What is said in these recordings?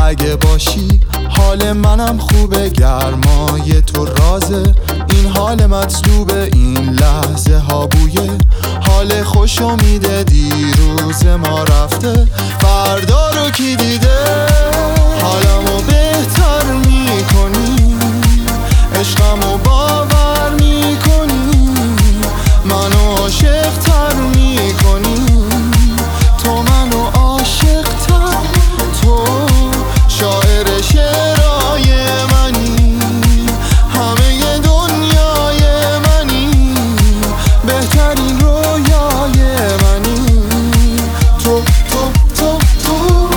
اگه باشی حال منم خوبه، گرمای تو رازه، این حال مطلوبه، این لحظه ها بویه حال خوشو میده، دیروز ما رفته فردا رو کی دیده، حالمو بهتر میکنی، عشقمو باور میکنی، منو عاشق تر میکنی، تو منو عاشق تر، تو شاعر شعرهای منی، همه دنیای منی، بهترین رویای منی، تو تو تو تو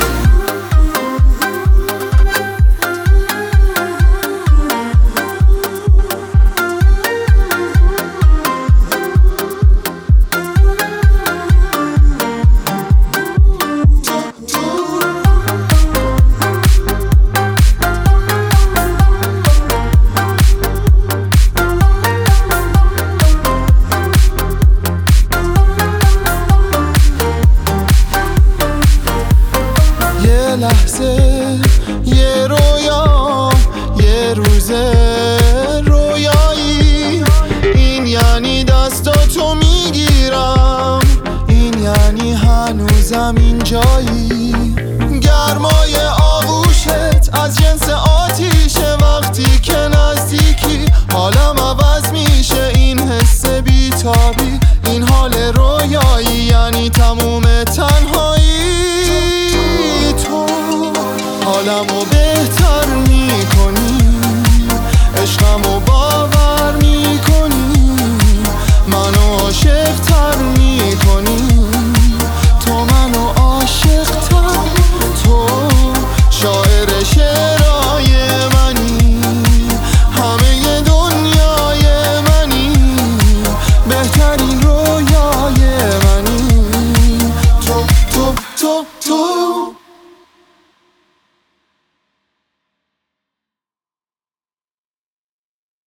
یه لحظه، یه رویا، یه روزه رویایی، این یعنی دستاتو میگیرم، این یعنی هنوزم اینجایی، گرمای آغوشت از